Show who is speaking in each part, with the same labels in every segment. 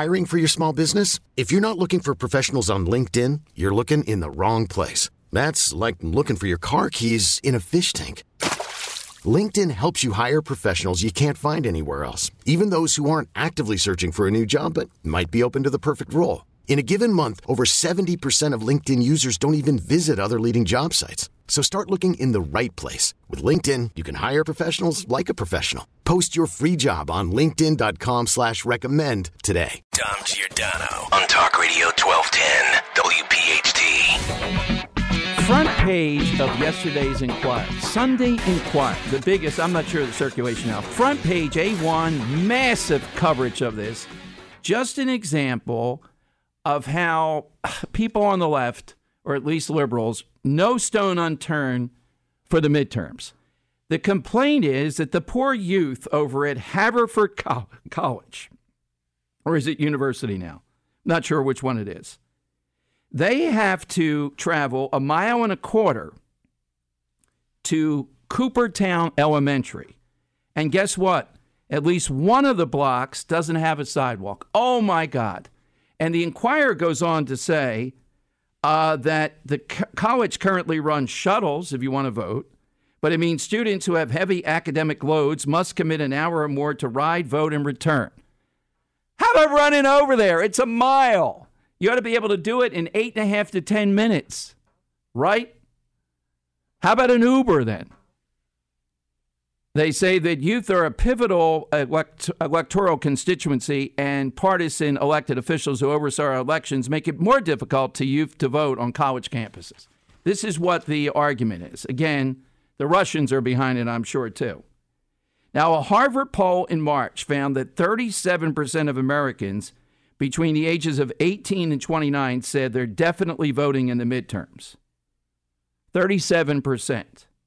Speaker 1: Hiring for your small business? If you're not looking for professionals on LinkedIn, you're looking in the wrong place. That's like looking for your car keys in a fish tank. LinkedIn helps you hire professionals you can't find anywhere else, even those who aren't actively searching for a new job but might be open to the perfect role. In a given month, over 70% of LinkedIn users don't even visit other leading job sites. So start looking in the right place. With LinkedIn, you can hire professionals like a professional. Post your free job on linkedin.com/recommend today.
Speaker 2: Dom Giordano on Talk Radio 1210 WPHT.
Speaker 3: Front page of yesterday's Inquirer. Sunday Inquirer, the biggest, I'm not sure of the circulation now. Front page, A1, massive coverage of this. Just an example of how people on the left, or at least liberals, no stone unturned for the midterms. The complaint is that the poor youth over at Haverford College, or is it university now? Not sure which one it is. They have to travel 1.25 miles to Coopertown Elementary. And guess what? At least one of the blocks doesn't have a sidewalk. Oh, my God. And the Inquirer goes on to say that the college currently runs shuttles, if you want to vote, but it means students who have heavy academic loads must commit an hour or more to ride, vote, and return. How about running over there? It's 1 mile. You ought to be able to do it in 8.5 to 10 minutes, right? How about an Uber then? They say that youth are a pivotal electoral constituency, and partisan elected officials who oversaw our elections make it more difficult to youth to vote on college campuses. This is what the argument is. Again, the Russians are behind it, I'm sure, too. Now, a Harvard poll in March found that 37% of Americans between the ages of 18 and 29 said they're definitely voting in the midterms. 37%.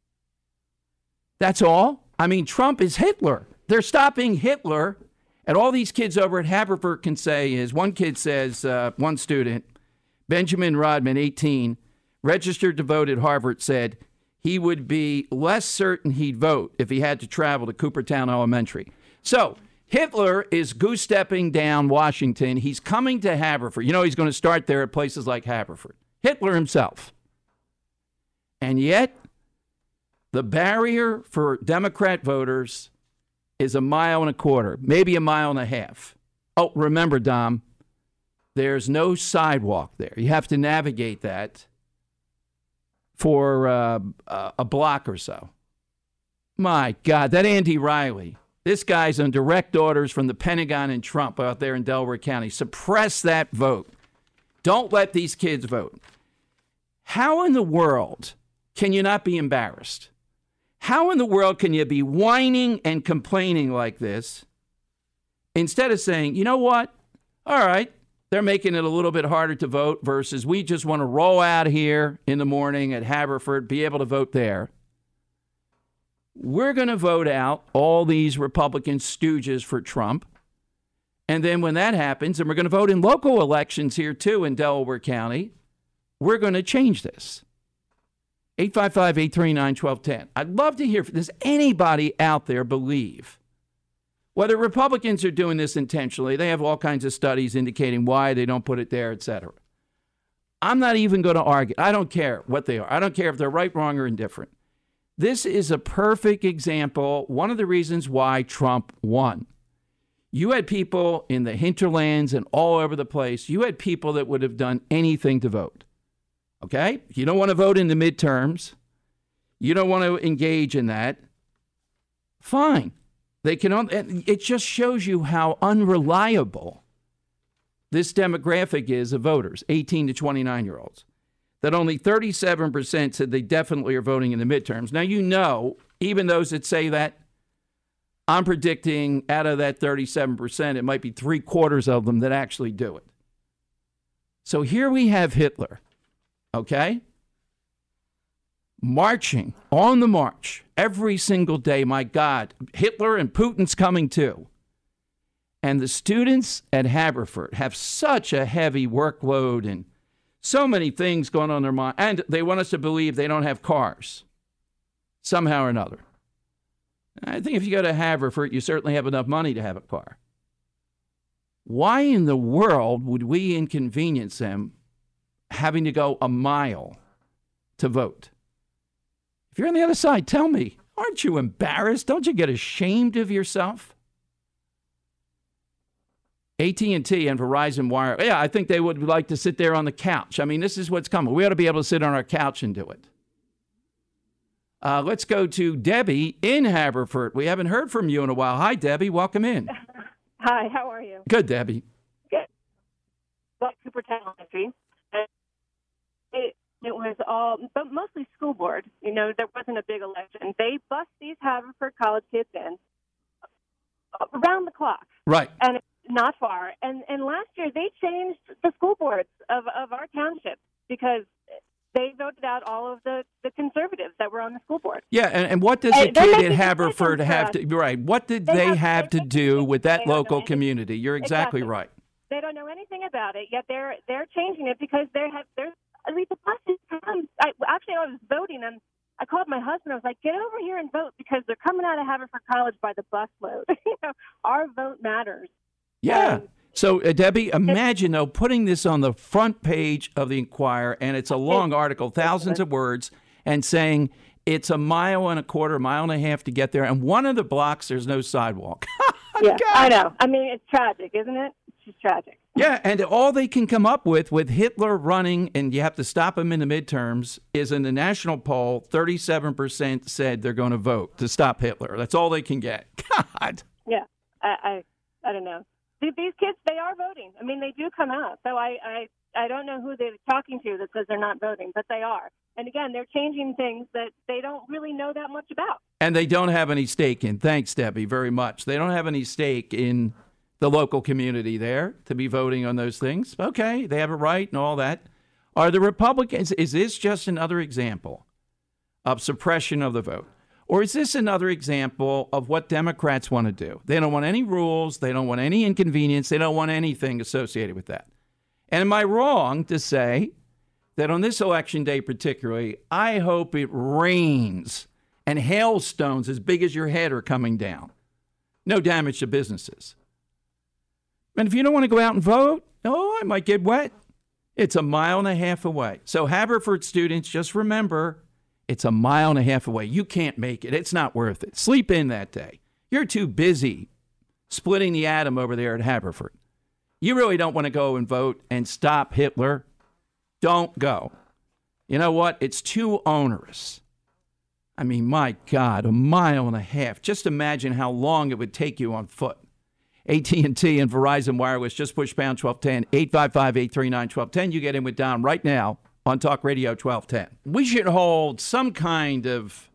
Speaker 3: That's all? I mean, Trump is Hitler. They're stopping Hitler. And all these kids over at Haverford can say is, one kid says, one student, Benjamin Rodman, 18, registered to vote at Harvard, said he would be less certain he'd vote if he had to travel to Coopertown Elementary. So Hitler is goose-stepping down Washington. He's coming to Haverford. You know, he's going to start there at places like Haverford. Hitler himself. And yet, the barrier for Democrat voters is 1.25 miles, maybe 1.5 miles. Oh, remember, Dom, there's no sidewalk there. You have to navigate that for a block or so. My God, that Andy Riley, this guy's on direct orders from the Pentagon and Trump out there in Delaware County. Suppress that vote. Don't let these kids vote. How in the world can you not be embarrassed? How in the world can you be whining and complaining like this instead of saying, you know what? All right, they're making it a little bit harder to vote versus we just want to roll out here in the morning at Haverford, be able to vote there. We're going to vote out all these Republican stooges for Trump. And then when that happens, and we're going to vote in local elections here too in Delaware County, we're going to change this. 855-839-1210. I'd love to hear, does anybody out there believe, whether Republicans are doing this intentionally, they have all kinds of studies indicating why they don't put it there, etc. I'm not even going to argue. I don't care what they are. I don't care if they're right, wrong, or indifferent. This is a perfect example, one of the reasons why Trump won. You had people in the hinterlands and all over the place. You had people that would have done anything to vote. Okay? You don't want to vote in the midterms. You don't want to engage in that. Fine. They can. It just shows you how unreliable this demographic is of voters, 18 to 29-year-olds, that only 37% said they definitely are voting in the midterms. Now, you know, even those that say that, I'm predicting out of that 37%, it might be 3/4 of them that actually do it. So here we have Hitler. Okay? Marching on the march every single day. My God, Hitler and Putin's coming too. And the students at Haverford have such a heavy workload and so many things going on in their mind. And they want us to believe they don't have cars somehow or another. I think if you go to Haverford, you certainly have enough money to have a car. Why in the world would we inconvenience them having to go a mile to vote? If you're on the other side, tell me, aren't you embarrassed? Don't you get ashamed of yourself? AT&T and Verizon Wire, yeah, I think they would like to sit there on the couch. I mean, this is what's coming. We ought to be able to sit on our couch and do it. Let's go to Debbie in Haverford. We haven't heard from you in a while. Hi, Debbie. Welcome in.
Speaker 4: Hi, how are you?
Speaker 3: Good, Debbie.
Speaker 4: Good. Well, Coopertown Elementary. It was all, but mostly school board. You know, there wasn't a big election. They bust these Haverford College kids in around the clock.
Speaker 3: Right.
Speaker 4: And it's not far. And last year they changed the school boards of our township because they voted out all of the conservatives that were on the school board.
Speaker 3: Yeah, and what does a kid in Haverford have to, right, what did they have to do with that local community? You're exactly right.
Speaker 4: They don't know anything about it, yet they're changing it because there's at least the buses come. I was voting, and I called my husband. I was like, get over here and vote because they're coming out of Haverford College by the busload. Our vote matters.
Speaker 3: Yeah. So, Debbie, imagine, though, putting this on the front page of the Inquirer, and it's a long article, thousands of words, and saying it's a mile and a quarter, mile and a half to get there, and one of the blocks, there's no sidewalk.
Speaker 4: Yeah, God. I know. I mean, it's tragic, isn't it? It's just tragic.
Speaker 3: Yeah, and all they can come up with Hitler running, and you have to stop him in the midterms, is in the national poll, 37% said they're going to vote to stop Hitler. That's all they can get. God.
Speaker 4: Yeah, I don't know. These kids, they are voting. I mean, they do come out. So I don't know who they're talking to that says they're not voting, but they are. And again, they're changing things that they don't really know that much about. And
Speaker 3: they don't have any stake in. Thanks, Debbie, very much. They don't have any stake in the local community there to be voting on those things. Okay, they have a right and all that. Are the Republicans, is this just another example of suppression of the vote? Or is this another example of what Democrats want to do? They don't want any rules. They don't want any inconvenience. They don't want anything associated with that. And am I wrong to say that on this election day particularly, I hope it rains and hailstones as big as your head are coming down? No damage to businesses. And if you don't want to go out and vote, I might get wet. It's a mile and a half away. So Haverford students, just remember, it's a mile and a half away. You can't make it. It's not worth it. Sleep in that day. You're too busy splitting the atom over there at Haverford. You really don't want to go and vote and stop Hitler. Don't go. You know what? It's too onerous. I mean, my God, a mile and a half. Just imagine how long it would take you on foot. AT&T and Verizon Wireless, just push pound 1210, 855-839-1210. You get in with Don right now on Talk Radio 1210. We should hold some kind of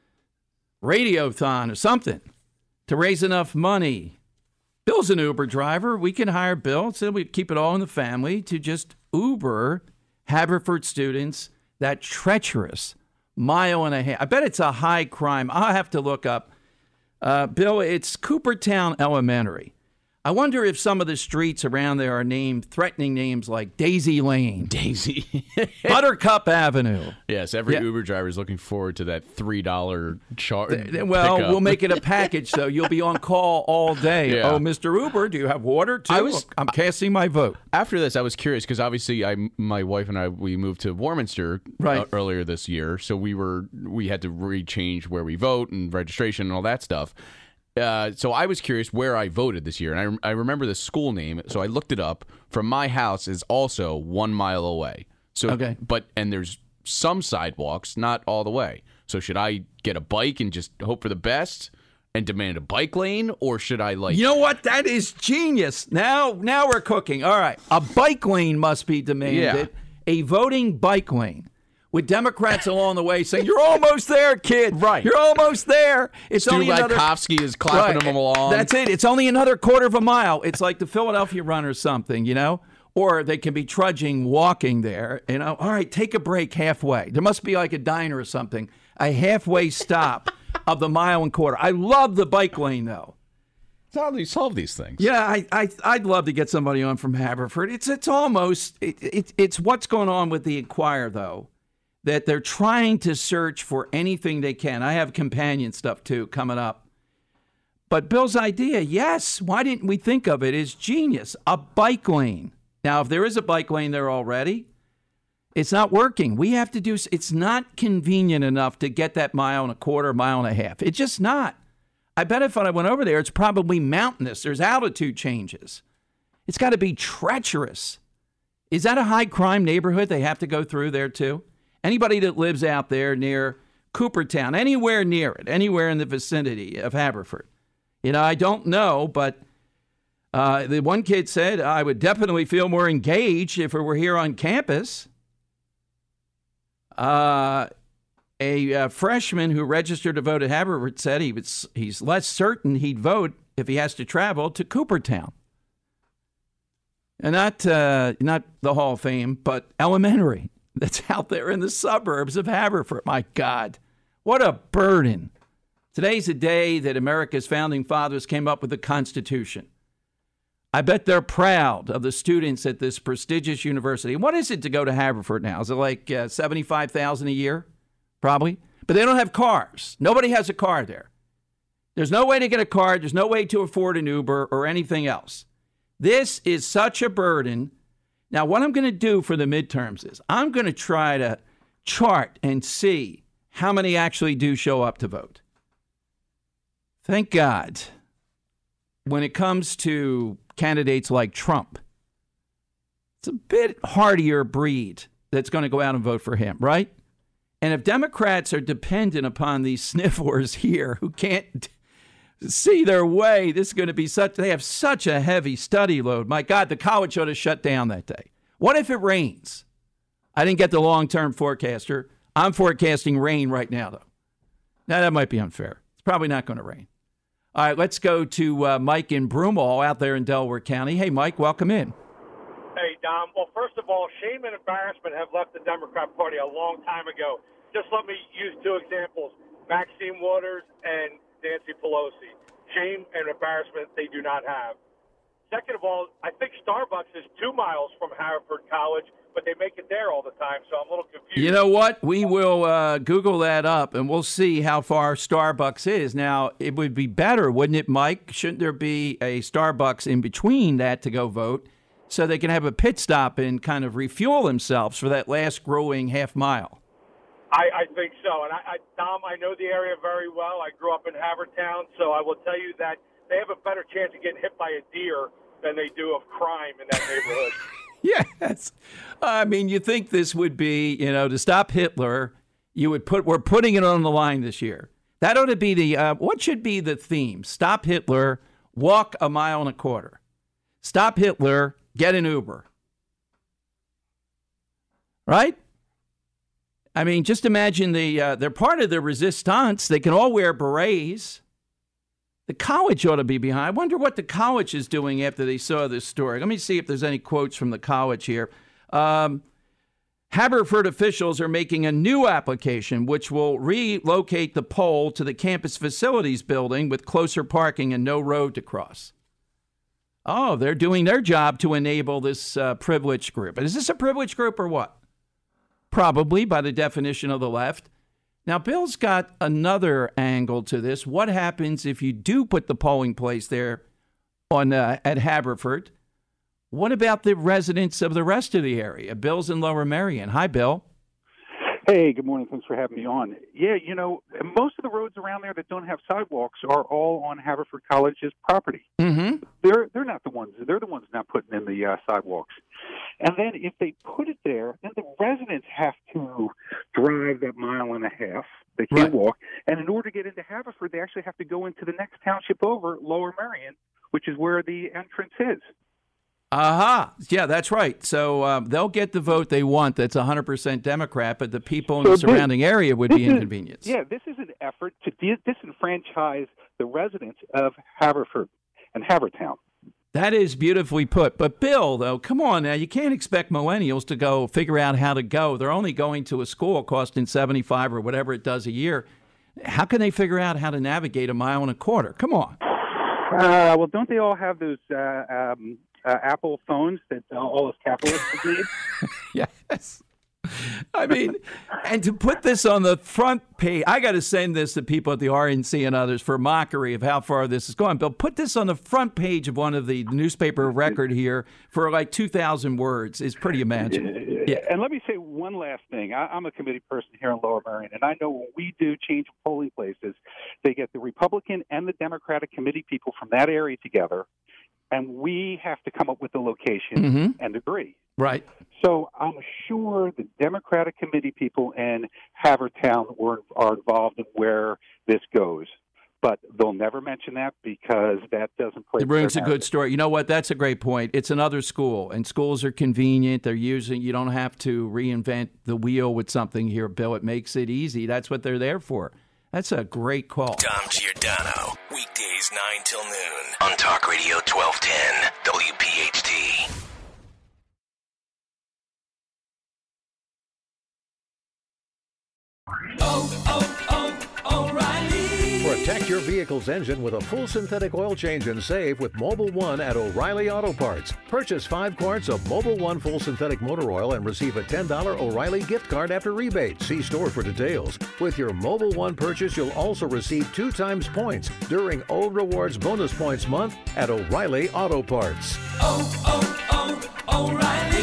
Speaker 3: radiothon or something to raise enough money. Bill's an Uber driver. We can hire Bill, so we keep it all in the family, to just Uber Haverford students that treacherous mile and a half. I bet it's a high crime. I'll have to look up. Bill, it's Coopertown Elementary. I wonder if some of the streets around there are named threatening names like Daisy Lane.
Speaker 5: Daisy.
Speaker 3: Buttercup Avenue.
Speaker 5: Yes, every Uber driver is looking forward to that $3 charge.
Speaker 3: Well, we'll make it a package, though. You'll be on call all day. Yeah. Oh, Mr. Uber, do you have water, too? I'm casting my vote.
Speaker 5: After this, I was curious because obviously my wife and I, we moved to Warminster earlier this year. So we had to rechange where we vote and registration and all that stuff. So I was curious where I voted this year, and I remember the school name, so I looked it up. From my house is also 1 mile away. So,
Speaker 3: okay.
Speaker 5: And there's some sidewalks, not all the way. So should I get a bike and just hope for the best and demand a bike lane, or should I
Speaker 3: You know what? That is genius. Now we're cooking. All right. A bike lane must be demanded. Yeah. A voting bike lane. With Democrats along the way saying, you're almost there, kid.
Speaker 5: Right.
Speaker 3: You're almost there. It's
Speaker 5: Stu
Speaker 3: only
Speaker 5: Lykovsky is clapping them along.
Speaker 3: That's it. It's only another quarter of a mile. It's like the Philadelphia run or something, Or they can be trudging, walking there. All right, take a break halfway. There must be like a diner or something. A halfway stop of the mile and quarter. I love the bike lane, though.
Speaker 5: That's how they solve these things.
Speaker 3: Yeah, I'd love to get somebody on from Haverford. It's almost, it's what's going on with the Inquirer, though, that they're trying to search for anything they can. I have companion stuff, too, coming up. But Bill's idea, yes, why didn't we think of it, is genius. A bike lane. Now, if there is a bike lane there already, it's not working. We have to do, it's not convenient enough to get that 1.25 1.5 miles. It's just not. I bet if I went over there, it's probably mountainous. There's altitude changes. It's got to be treacherous. Is that a high crime neighborhood they have to go through there too? Anybody that lives out there near Coopertown, anywhere near it, anywhere in the vicinity of Haverford. I don't know, but the one kid said, I would definitely feel more engaged if it were here on campus. A freshman who registered to vote at Haverford said he's less certain he'd vote if he has to travel to Coopertown. And not the Hall of Fame, but elementary that's out there in the suburbs of Haverford. My God, what a burden. Today's a day that America's founding fathers came up with the Constitution. I bet they're proud of the students at this prestigious university. What is it to go to Haverford now? Is it like $75,000 a year? Probably. But they don't have cars. Nobody has a car there. There's no way to get a car. There's no way to afford an Uber or anything else. This is such a burden. Now, what I'm going to do for the midterms is I'm going to try to chart and see how many actually do show up to vote. Thank God, when it comes to candidates like Trump, it's a bit hardier breed that's going to go out and vote for him, right? And if Democrats are dependent upon these snifflers here who can't see their way, this is going to be they have such a heavy study load. My God, the college ought to shut down that day. What if it rains? I didn't get the long-term forecaster. I'm forecasting rain right now, though. Now, that might be unfair. It's probably not going to rain. All right, let's go to Mike in Broomall out there in Delaware County. Hey, Mike, welcome in.
Speaker 6: Hey, Dom. Well, first of all, shame and embarrassment have left the Democrat Party a long time ago. Just let me use two examples, Maxine Waters and Nancy Pelosi. Shame and embarrassment they do not have. Second of all, I think Starbucks is 2 miles from Haverford College, but they make it there all the time, so I'm a little confused. You
Speaker 3: know what? We will Google that up, and we'll see how far Starbucks is. Now, it would be better, wouldn't it, Mike? Shouldn't there be a Starbucks in between that to go vote so they can have a pit stop and kind of refuel themselves for that last growing half mile?
Speaker 6: I think so. And, Dom, I know the area very well. I grew up in Havertown, so I will tell you that they have a better chance of getting hit by a deer than they do of crime in that neighborhood.
Speaker 3: Yes. I mean, you think this would be, to stop Hitler, we're putting it on the line this year. That ought to be what should be the theme? Stop Hitler, walk 1.25 miles. Stop Hitler, get an Uber. Right? I mean, just imagine they're part of the resistance. They can all wear berets. The college ought to be behind. I wonder what the college is doing after they saw this story. Let me see if there's any quotes from the college here. Haverford officials are making a new application which will relocate the pole to the campus facilities building with closer parking and no road to cross. Oh, they're doing their job to enable this privileged group. Is this a privileged group or what? Probably by the definition of the left. Now, Bill's got another angle to this. What happens if you do put the polling place there at Haverford? What about the residents of the rest of the area? Bill's in Lower Merion. Hi, Bill.
Speaker 7: Hey, good morning. Thanks for having me on. Yeah, most of the roads around there that don't have sidewalks are all on Haverford College's property.
Speaker 3: Mm-hmm.
Speaker 7: They're not the ones. They're the ones not putting in the sidewalks. And then if they put it there, then the residents have to drive that 1.5 miles. They can't walk. And in order to get into Haverford, they actually have to go into the next township over, Lower Merion, which is where the entrance is.
Speaker 3: Aha. Yeah, that's right. So they'll get the vote they want. That's 100% Democrat, but the people in the surrounding area would be inconvenienced.
Speaker 7: Yeah, this is an effort to disenfranchise the residents of Haverford and Havertown.
Speaker 3: That is beautifully put. But, Bill, though, come on now. You can't expect millennials to go figure out how to go. They're only going to a school costing $75 or whatever it does a year. How can they figure out how to navigate 1.25 miles? Come on.
Speaker 7: Well, don't they all have those Apple phones that all us capitalists need?
Speaker 3: Yes. I mean, and to put this on the front page, I got to send this to people at the RNC and others for mockery of how far this is going. Bill, put this on the front page of one of the newspaper record here for like 2,000 words. It's pretty imaginable. Yeah.
Speaker 7: And let me say one last thing. I'm a committee person here in Lower Merion, and I know when we do change polling places, they get the Republican and the Democratic committee people from that area together, and we have to come up with the location and agree.
Speaker 3: Right.
Speaker 7: So I'm sure the Democratic committee people in Havertown are involved in where this goes. But they'll never mention that because that doesn't play.
Speaker 3: It brings a good story. You know what? That's a great point. It's another school, and schools are convenient. You don't have to reinvent the wheel with something here, Bill. It makes it easy. That's what they're there for. That's a great call.
Speaker 2: Dom Giordano, weekdays 9 till noon on Talk Radio 1210 WPHT.
Speaker 8: O'Reilly. Protect your vehicle's engine with a full synthetic oil change and save with Mobil 1 at O'Reilly Auto Parts. Purchase 5 quarts of Mobil 1 full synthetic motor oil and receive a $10 O'Reilly gift card after rebate. See store for details. With your Mobil 1 purchase, you'll also receive 2 times points during O Rewards Bonus Points Month at O'Reilly Auto Parts.
Speaker 9: O'Reilly.